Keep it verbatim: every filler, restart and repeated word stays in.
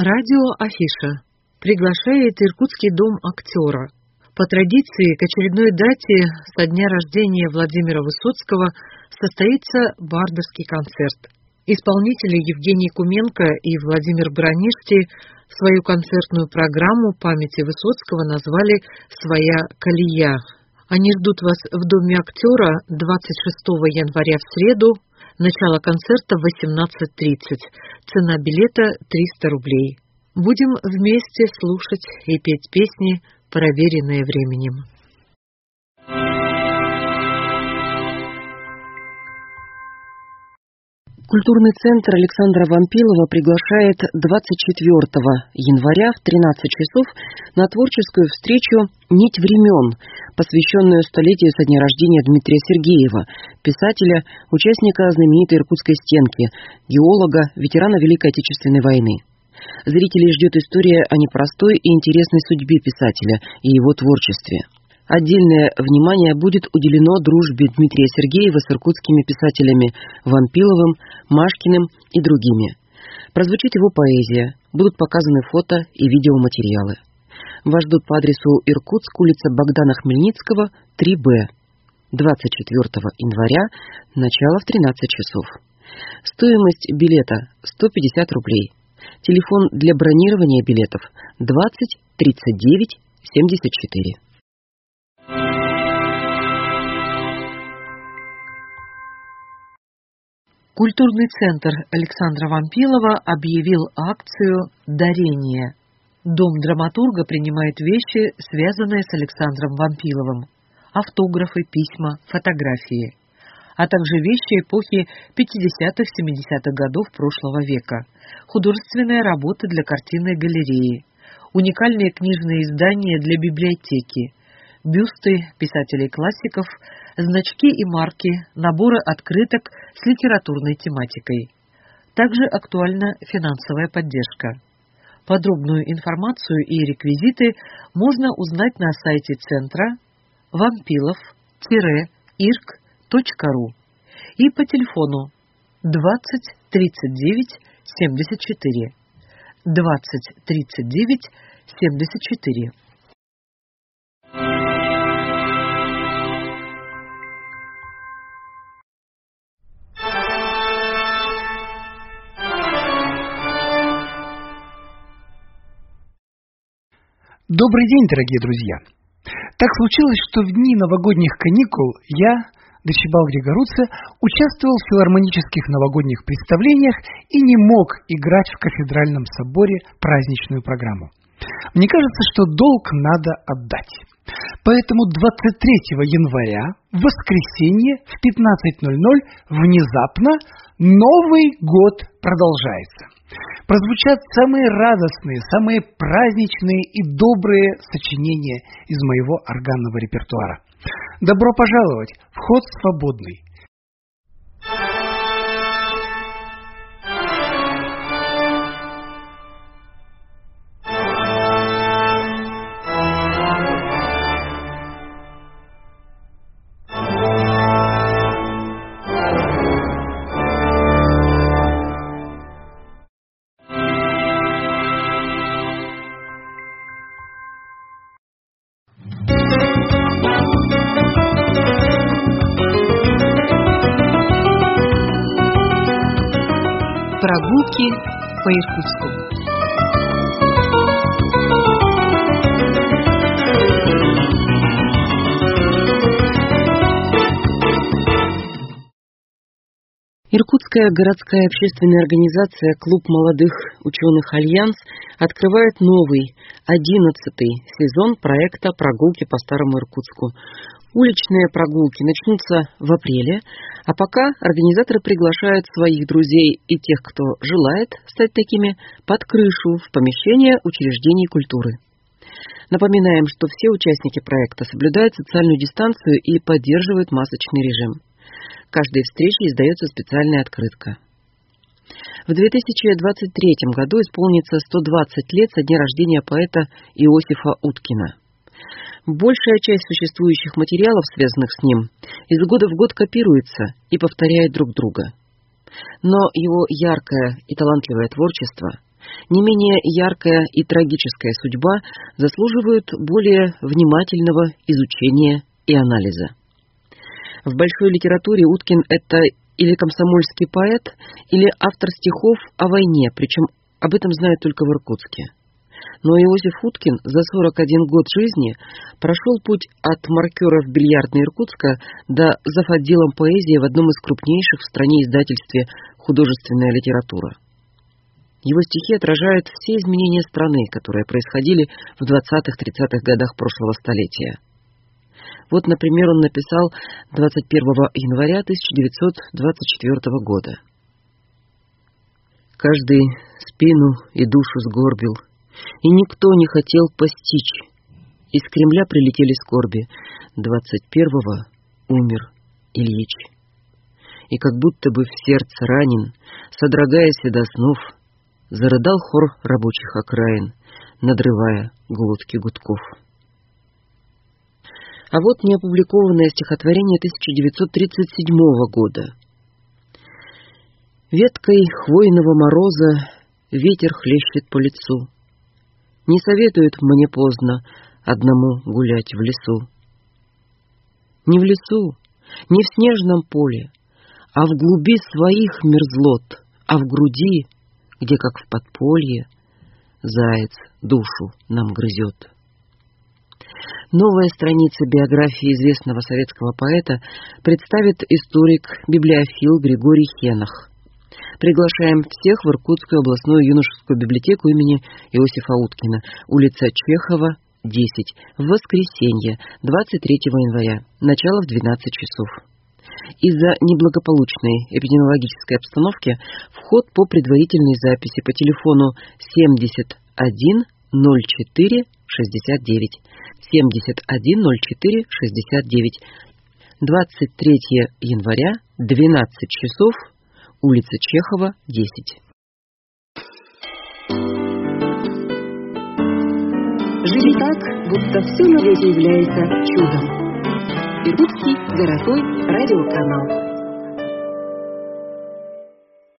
Радио Афиша приглашает Иркутский дом актера. По традиции, к очередной дате со дня рождения Владимира Высоцкого состоится бардовский концерт. Исполнители Евгений Куменко и Владимир Броништи свою концертную программу памяти Высоцкого назвали «Своя колея». Они ждут вас в Доме актера двадцать шестого января в среду. Начало концерта в восемнадцать тридцать. Цена билета триста рублей. Будем вместе слушать и петь песни, проверенные временем. Культурный центр Александра Вампилова приглашает двадцать четвёртого января в тринадцать часов на творческую встречу «Нить времен», посвященную столетию со дня рождения Дмитрия Сергеева, писателя, участника знаменитой Иркутской стенки, геолога, ветерана Великой Отечественной войны. Зрителей ждет история о непростой и интересной судьбе писателя и его творчестве. Отдельное внимание будет уделено дружбе Дмитрия Сергеева с иркутскими писателями Вампиловым, Машкиным и другими. Прозвучит его поэзия, будут показаны фото и видеоматериалы. Вас ждут по адресу Иркутск, улица Богдана Хмельницкого, три бэ. двадцать четвёртого января, начало в тринадцать часов. Стоимость билета сто пятьдесят рублей. Телефон для бронирования билетов двадцать тридцать девять семьдесят четыре. Культурный центр Александра Вампилова объявил акцию «Дарение». Дом драматурга принимает вещи, связанные с Александром Вампиловым. Автографы, письма, фотографии. А также вещи эпохи пятидесятых-семидесятых годов прошлого века. Художественные работы для картинной галереи. Уникальные книжные издания для библиотеки. Бюсты писателей-классиков, значки и марки, наборы открыток с литературной тематикой. Также актуальна финансовая поддержка. Подробную информацию и реквизиты можно узнать на сайте центра вампилов ирк точка ру и по телефону двадцать тридцать девять семьдесят четыре. двадцать тридцать девять семьдесят четыре. Добрый день, дорогие друзья! Так случилось, что в дни новогодних каникул я, Дочебал Григоруца, участвовал в филармонических новогодних представлениях и не мог играть в кафедральном соборе праздничную программу. Мне кажется, что долг надо отдать. Поэтому двадцать третьего января, в воскресенье, в пятнадцать ноль ноль, внезапно Новый год продолжается. Прозвучат самые радостные, самые праздничные и добрые сочинения из моего органного репертуара. Добро пожаловать! Вход свободный. Прогулки по Иркутску. Иркутская городская общественная организация «Клуб молодых ученых Альянс» открывает новый, одиннадцатый сезон проекта «Прогулки по Старому Иркутску». Уличные прогулки начнутся в апреле, а пока организаторы приглашают своих друзей и тех, кто желает стать такими, под крышу в помещение учреждений культуры. Напоминаем, что все участники проекта соблюдают социальную дистанцию и поддерживают масочный режим. Каждой встрече издается специальная открытка. В две тысячи двадцать третьем году исполнится сто двадцать лет со дня рождения поэта Иосифа Уткина. Большая часть существующих материалов, связанных с ним, из года в год копируется и повторяет друг друга. Но его яркое и талантливое творчество не менее яркая и трагическая судьба заслуживают более внимательного изучения и анализа. В большой литературе Уткин – это или комсомольский поэт, или автор стихов о войне, причем об этом знают только в Иркутске. Но Иосиф Уткин за сорок один год жизни прошел путь от маркера в бильярдной Иркутска до зав. Отделом поэзии в одном из крупнейших в стране издательстве «Художественная литература». Его стихи отражают все изменения страны, которые происходили в двадцатых-тридцатых годах прошлого столетия. Вот, например, он написал двадцать первого января тысяча девятьсот двадцать четвёртого года. «Каждый спину и душу сгорбил, и никто не хотел постичь. Из Кремля прилетели скорби. Двадцать первого умер Ильич. И как будто бы в сердце ранен, содрогаясь до снов, зарыдал хор рабочих окраин, надрывая глотки гудков». А вот неопубликованное стихотворение тысяча девятьсот тридцать седьмого года. «Веткой хвойного мороза ветер хлещет по лицу. Не советует мне поздно одному гулять в лесу. Не в лесу, не в снежном поле, а в глуби своих мерзлот, а в груди, где, как в подполье, заяц душу нам грызет». Новая страница биографии известного советского поэта представит историк-библиофил Григорий Хенах. Приглашаем всех в Иркутскую областную юношескую библиотеку имени Иосифа Уткина, улица Чехова, десять, в воскресенье, двадцать третьего января, начало в двенадцать часов. Из-за неблагополучной эпидемиологической обстановки вход по предварительной записи по телефону семьдесят один ноль четыре шестьдесят девять. семьдесят один ноль четыре шестьдесят девять. двадцать третьего января, двенадцать часов, улица Чехова, десять. Жили так, будто все на свете является чудом. Иркутский городской радиоканал.